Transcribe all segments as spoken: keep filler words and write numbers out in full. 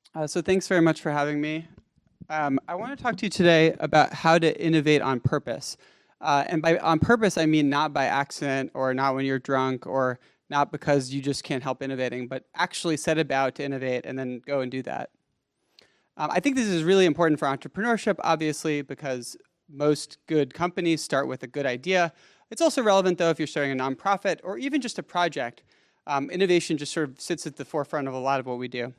Uh, so thanks very much for having me. Um, I want to talk to you today about how to innovate on purpose. Uh, and by on purpose, I mean not by accident or not when you're drunk or not because you just can't help innovating, but actually set about to innovate and then go and do that. Um, I think this is really important for entrepreneurship, obviously, because most good companies start with a good idea. It's also relevant, though, if you're starting a nonprofit or even just a project. Um, innovation just sort of sits at the forefront of a lot of what we do.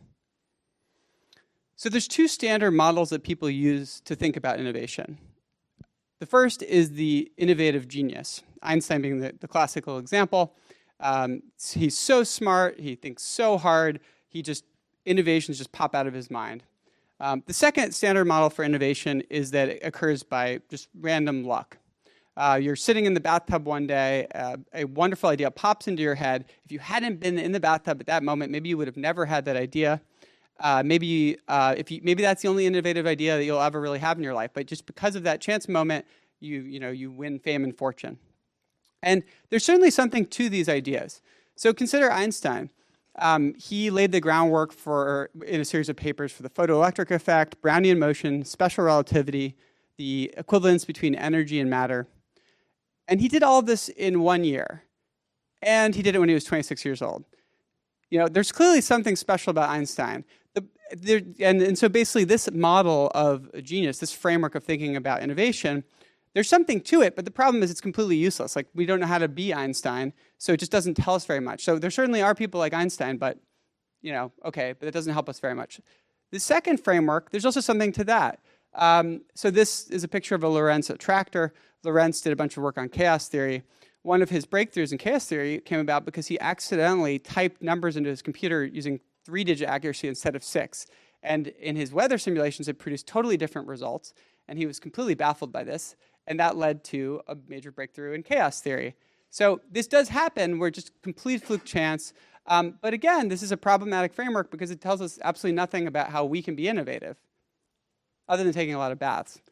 So there's two standard models that people use to think about innovation. The first is the innovative genius, Einstein being the, the classical example. Um, he's so smart, he thinks so hard, he just, innovations just pop out of his mind. Um, the second standard model for innovation is that it occurs by just random luck. Uh, you're sitting in the bathtub one day, uh, a wonderful idea pops into your head. If you hadn't been in the bathtub at that moment, maybe you would have never had that idea. Uh, maybe uh, if you, maybe that's the only innovative idea that you'll ever really have in your life. But just because of that chance moment, you you know you win fame and fortune. And there's certainly something to these ideas. So consider Einstein. Um, he laid the groundwork for in a series of papers for the photoelectric effect, Brownian motion, special relativity, the equivalence between energy and matter. And he did all of this in one year. And he did it when he was twenty-six years old. You know, there's clearly something special about Einstein. The, there, and, and so basically this model of genius, this framework of thinking about innovation, there's something to it, but the problem is it's completely useless. Like, we don't know how to be Einstein, so it just doesn't tell us very much. So there certainly are people like Einstein, but, you know, okay, but it doesn't help us very much. The second framework, there's also something to that. Um, so this is a picture of a Lorentz attractor. Lorentz did a bunch of work on chaos theory. One of his breakthroughs in chaos theory came about because he accidentally typed numbers into his computer using three-digit accuracy instead of six. And in his weather simulations, it produced totally different results. And he was completely baffled by this. And that led to a major breakthrough in chaos theory. So this does happen. We're just complete fluke chance. Um, but again, this is a problematic framework because it tells us absolutely nothing about how we can be innovative, other than taking a lot of baths.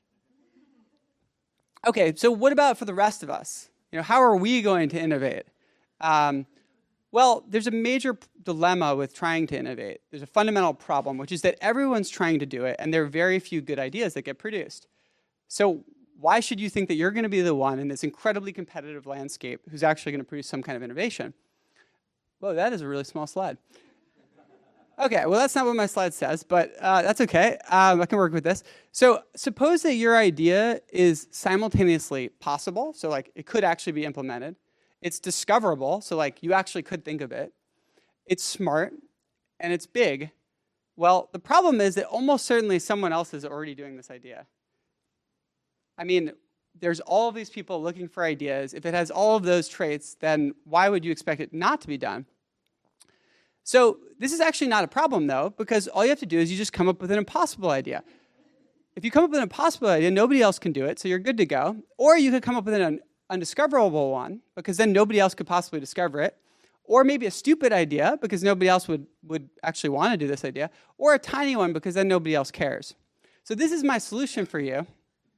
Okay, so what about for the rest of us? You know, how are we going to innovate? Um, well, there's a major dilemma with trying to innovate. There's a fundamental problem, which is that everyone's trying to do it, and there are very few good ideas that get produced. So why should you think that you're going to be the one in this incredibly competitive landscape who's actually going to produce some kind of innovation? Whoa, that is a really small slide. Okay, well, that's not what my slide says, but uh, that's okay. Um, I can work with this. So suppose that your idea is simultaneously possible, so like it could actually be implemented. It's discoverable, so like you actually could think of it. It's smart, and it's big. Well, the problem is that almost certainly someone else is already doing this idea. I mean, there's all of these people looking for ideas. If it has all of those traits, then why would you expect it not to be done? So this is actually not a problem, though, because all you have to do is you just come up with an impossible idea. If you come up with an impossible idea, nobody else can do it, so you're good to go. Or you could come up with an undiscoverable one, because then nobody else could possibly discover it. Or maybe a stupid idea, because nobody else would, would actually want to do this idea. Or a tiny one, because then nobody else cares. So this is my solution for you.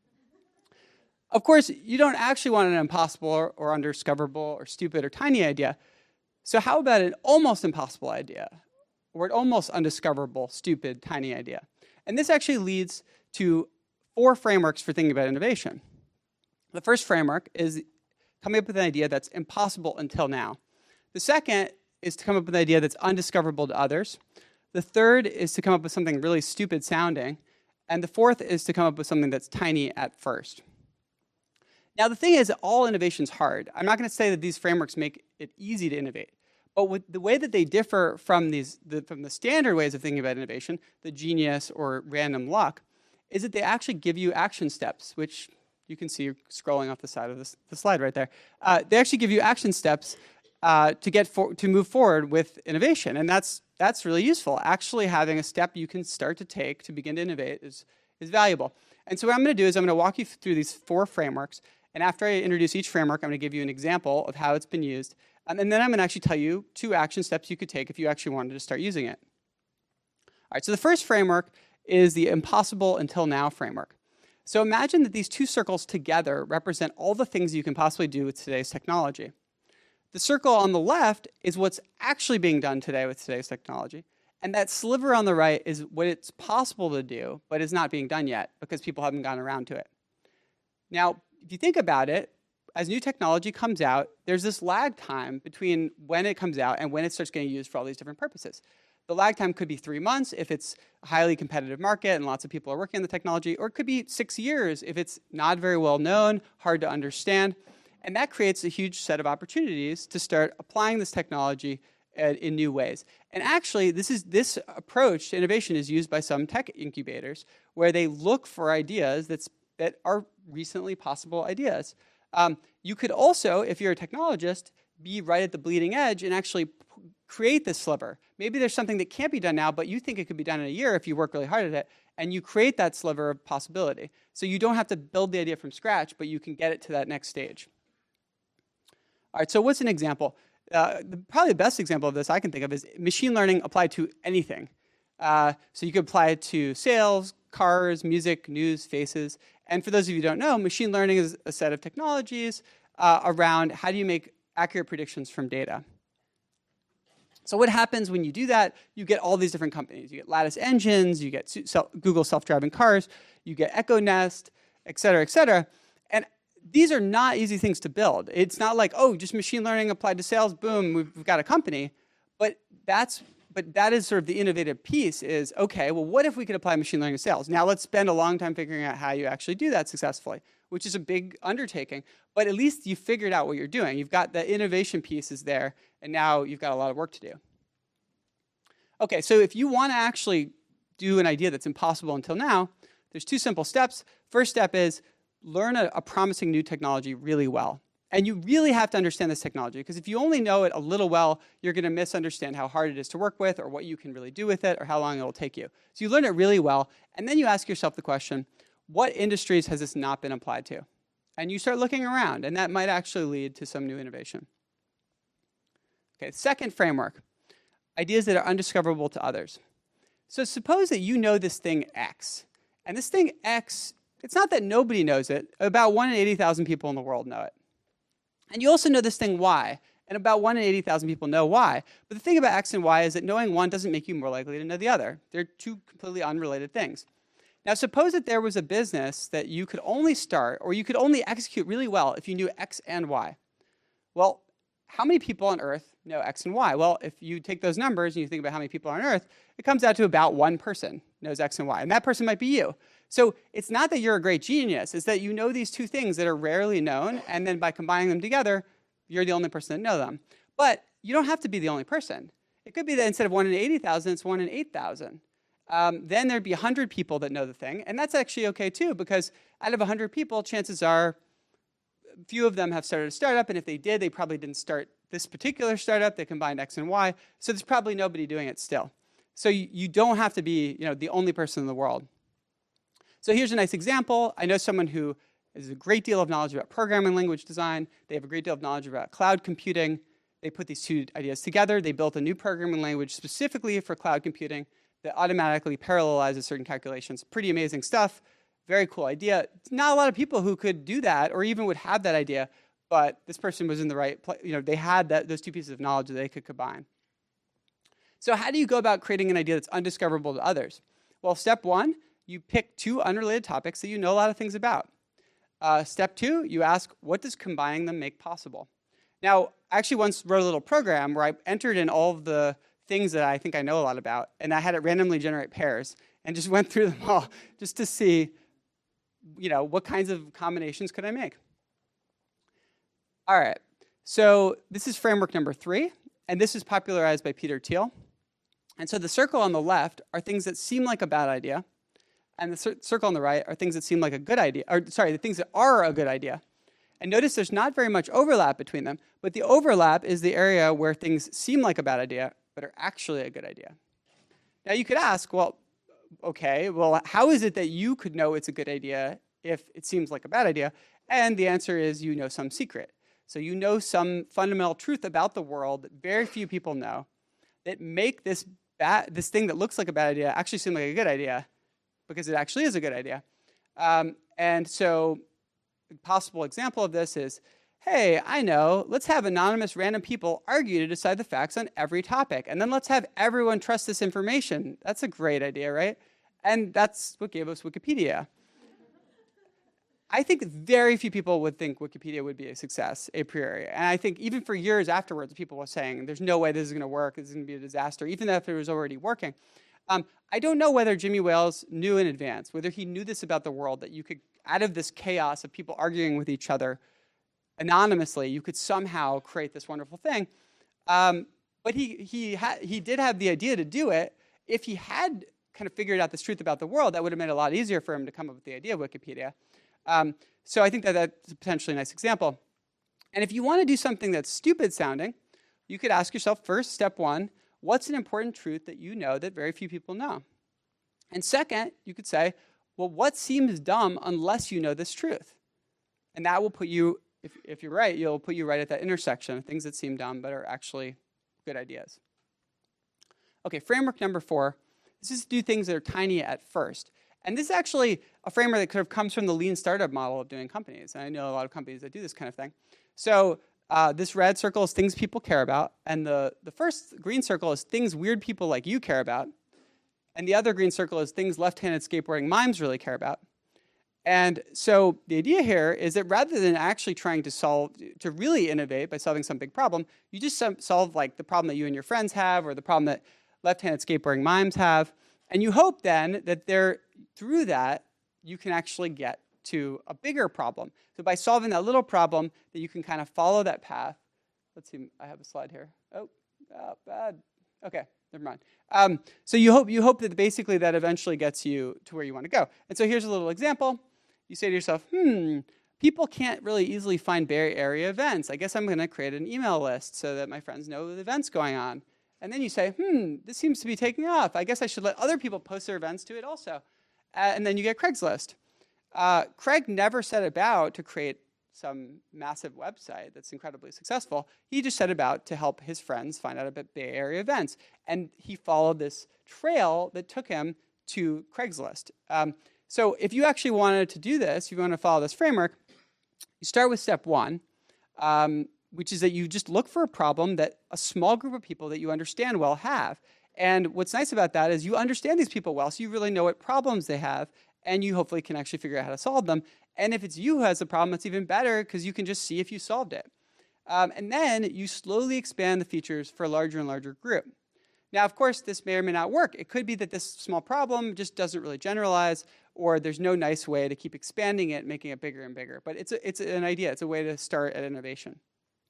Of course, you don't actually want an impossible or, or undiscoverable or stupid or tiny idea. So how about an almost impossible idea, or an almost undiscoverable, stupid, tiny idea? And this actually leads to four frameworks for thinking about innovation. The first framework is coming up with an idea that's impossible until now. The second is to come up with an idea that's undiscoverable to others. The third is to come up with something really stupid sounding. And the fourth is to come up with something that's tiny at first. Now, the thing is that all innovation is hard. I'm not going to say that these frameworks make it easy to innovate. But with the way that they differ from, these, the, from the standard ways of thinking about innovation, the genius or random luck, is that they actually give you action steps, which you can see scrolling off the side of this, the slide right there. Uh, they actually give you action steps uh, to, get for, to move forward with innovation. And that's, that's really useful. Actually having a step you can start to take to begin to innovate is, is valuable. And so what I'm going to do is I'm going to walk you through these four frameworks. And after I introduce each framework, I'm going to give you an example of how it's been used. Um, and then I'm going to actually tell you two action steps you could take if you actually wanted to start using it. All right, so the first framework is the impossible until now framework. So imagine that these two circles together represent all the things you can possibly do with today's technology. The circle on the left is what's actually being done today with today's technology. And that sliver on the right is what it's possible to do, but is not being done yet because people haven't gotten around to it. Now, if you think about it, as new technology comes out, there's this lag time between when it comes out and when it starts getting used for all these different purposes. The lag time could be three months if it's a highly competitive market and lots of people are working on the technology, or it could be six years if it's not very well known, hard to understand. And that creates a huge set of opportunities to start applying this technology in new ways. And actually, this is this approach to innovation is used by some tech incubators where they look for ideas that's, that are recently possible ideas. Um, you could also, if you're a technologist, be right at the bleeding edge and actually p- create this sliver. Maybe there's something that can't be done now, but you think it could be done in a year if you work really hard at it, and you create that sliver of possibility. So you don't have to build the idea from scratch, but you can get it to that next stage. All right, so what's an example? Uh, the, probably the best example of this I can think of is machine learning applied to anything. Uh, so you could apply it to sales, cars, music, news, faces. And for those of you who don't know, machine learning is a set of technologies uh, around how do you make accurate predictions from data. So what happens when you do that? You get all these different companies. You get Lattice engines, you get self, Google self-driving cars, you get Echo Nest, et cetera, et cetera. And these are not easy things to build. It's not like, oh, just machine learning applied to sales, boom, we've, we've got a company. But that's but that is sort of the innovative piece is, okay, well, what if we could apply machine learning to sales? Now let's spend a long time figuring out how you actually do that successfully, which is a big undertaking. But at least you figured out what you're doing. You've got the innovation pieces there, and now you've got a lot of work to do. Okay, so if you want to actually do an idea that's impossible until now, there's two simple steps. First step is learn a, a promising new technology really well. And you really have to understand this technology, because if you only know it a little well, you're going to misunderstand how hard it is to work with or what you can really do with it or how long it will take you. So you learn it really well, and then you ask yourself the question, what industries has this not been applied to? And you start looking around, and that might actually lead to some new innovation. Okay, second framework, ideas that are undiscoverable to others. So suppose that you know this thing X, and this thing X, it's not that nobody knows it, about one in eighty thousand people in the world know it. And you also know this thing Y, and about one in eighty thousand people know Y. But the thing about X and Y is that knowing one doesn't make you more likely to know the other. They're two completely unrelated things. Now, suppose that there was a business that you could only start, or you could only execute really well if you knew X and Y. Well, how many people on Earth know X and Y? Well, if you take those numbers and you think about how many people are on Earth, it comes out to about one person knows X and Y, and that person might be you. So it's not that you're a great genius, it's that you know these two things that are rarely known, and then by combining them together, you're the only person that knows them. But you don't have to be the only person. It could be that instead of one in eighty thousand, it's one in eight thousand. Um, then there'd be one hundred people that know the thing, and that's actually okay too, because out of one hundred people, chances are a few of them have started a startup, and if they did, they probably didn't start this particular startup. They combined X and Y, so there's probably nobody doing it still. So you, you don't have to be, you know, the only person in the world. So here's a nice example. I know someone who has a great deal of knowledge about programming language design. They have a great deal of knowledge about cloud computing. They put these two ideas together. They built a new programming language specifically for cloud computing that automatically parallelizes certain calculations. Pretty amazing stuff. Very cool idea. Not a lot of people who could do that or even would have that idea, but this person was in the right place. You know, they had that, those two pieces of knowledge that they could combine. So how do you go about creating an idea that's undiscoverable to others? Well, step one, you pick two unrelated topics that you know a lot of things about. Uh, step two, you ask, what does combining them make possible? Now, I actually once wrote a little program where I entered in all of the things that I think I know a lot about, and I had it randomly generate pairs, and just went through them all just to see, you know, what kinds of combinations could I make? All right, so this is framework number three, and this is popularized by Peter Thiel. And so the circle on the left are things that seem like a bad idea, and the cir- circle on the right are things that seem like a good idea, or sorry, the things that are a good idea. And notice there's not very much overlap between them, but the overlap is the area where things seem like a bad idea, but are actually a good idea. Now you could ask, well, okay, well, how is it that you could know it's a good idea if it seems like a bad idea? And the answer is you know some secret. So you know some fundamental truth about the world that very few people know that make this bad, this thing that looks like a bad idea actually seem like a good idea, because it actually is a good idea. Um, and so a possible example of this is, hey, I know, let's have anonymous random people argue to decide the facts on every topic. And then let's have everyone trust this information. That's a great idea, right? And that's what gave us Wikipedia. I think very few people would think Wikipedia would be a success a priori. And I think even for years afterwards, people were saying, there's no way this is going to work. This is going to be a disaster, even if it was already working. Um, I don't know whether Jimmy Wales knew in advance, whether he knew this about the world, that you could, out of this chaos of people arguing with each other anonymously, you could somehow create this wonderful thing. Um, but he, he, ha- he did have the idea to do it. If he had kind of figured out this truth about the world, that would have made it a lot easier for him to come up with the idea of Wikipedia. Um, so I think that that's a potentially nice example. And if you want to do something that's stupid sounding, you could ask yourself first, step one, what's an important truth that you know that very few people know? And second, you could say, well, what seems dumb unless you know this truth? And that will put you, if, if you're right, you'll put you right at that intersection of things that seem dumb but are actually good ideas. Okay, framework number four. This is to do things that are tiny at first. And this is actually a framework that kind of comes from the lean startup model of doing companies. And I know a lot of companies that do this kind of thing. So uh, this red circle is things people care about. And the, the first green circle is things weird people like you care about. And the other green circle is things left-handed skateboarding mimes really care about. And so the idea here is that rather than actually trying to solve, to really innovate by solving some big problem, you just solve like the problem that you and your friends have or the problem that left-handed skateboarding mimes have. And you hope then that there, through that, you can actually get to a bigger problem. So by solving that little problem, that you can kind of follow that path. Let's see, I have a slide here. Oh, oh bad. Okay, never mind. Um, so you hope you hope that basically that eventually gets you to where you want to go. And so here's a little example. You say to yourself, hmm, people can't really easily find Bay Area events. I guess I'm going to create an email list so that my friends know the events going on. And then you say, hmm, this seems to be taking off. I guess I should let other people post their events to it also. Uh, and then you get Craigslist. Uh, Craig never set about to create some massive website that's incredibly successful. He just set about to help his friends find out about Bay Area events. And he followed this trail that took him to Craigslist. Um, so if you actually wanted to do this, if you want to follow this framework, you start with step one. Um, which is that you just look for a problem that a small group of people that you understand well have. And what's nice about that is you understand these people well, so you really know what problems they have, and you hopefully can actually figure out how to solve them. And if it's you who has the problem, it's even better because you can just see if you solved it. Um, and then you slowly expand the features for a larger and larger group. Now, of course, this may or may not work. It could be that this small problem just doesn't really generalize, or there's no nice way to keep expanding it, making it bigger and bigger. But it's, a, it's an idea. It's a way to start at innovation.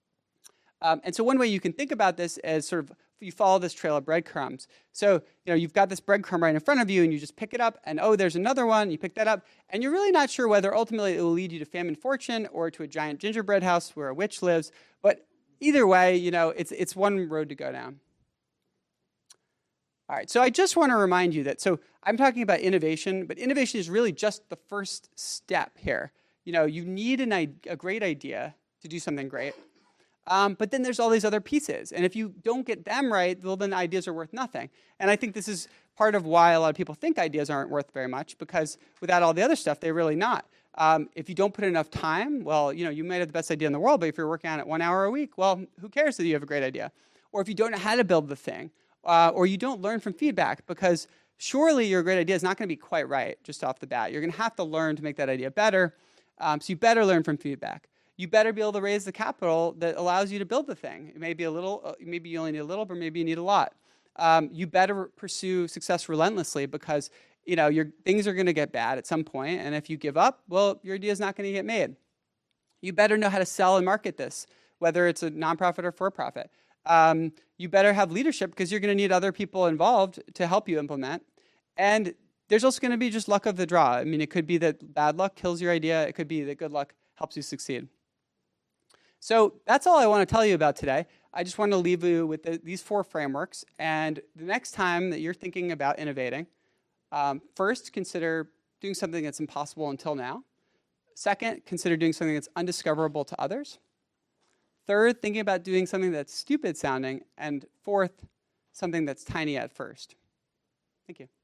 Um, and so one way you can think about this is sort of you follow this trail of breadcrumbs. So you know you've got this breadcrumb right in front of you, and you just pick it up, and oh, there's another one. You pick that up, and you're really not sure whether ultimately it will lead you to fame and fortune or to a giant gingerbread house where a witch lives. But either way, you know it's it's one road to go down. All right. So I just want to remind you that. So I'm talking about innovation, but innovation is really just the first step here. You know, you need an, a great idea to do something great. Um, but then there's all these other pieces. And if you don't get them right, well, then ideas are worth nothing. And I think this is part of why a lot of people think ideas aren't worth very much, because without all the other stuff, they're really not. Um, if you don't put enough time, well, you know, you might have the best idea in the world, but if you're working on it one hour a week, well, who cares that you have a great idea? Or if you don't know how to build the thing, uh, or you don't learn from feedback, because surely your great idea is not going to be quite right just off the bat. You're going to have to learn to make that idea better. Um, so you better learn from feedback. You better be able to raise the capital that allows you to build the thing. It may be a little, uh, maybe you only need a little, but maybe you need a lot. Um, you better pursue success relentlessly, because you know your things are going to get bad at some point, and if you give up, well, your idea is not going to get made. You better know how to sell and market this, whether it's a nonprofit or for-profit. Um, you better have leadership, because you're going to need other people involved to help you implement. And there's also going to be just luck of the draw. I mean, it could be that bad luck kills your idea. It could be that good luck helps you succeed. So that's all I want to tell you about today. I just want to leave you with the, these four frameworks. And the next time that you're thinking about innovating, um, first, consider doing something that's impossible until now. Second, consider doing something that's undiscoverable to others. Third, thinking about doing something that's stupid sounding. And fourth, something that's tiny at first. Thank you.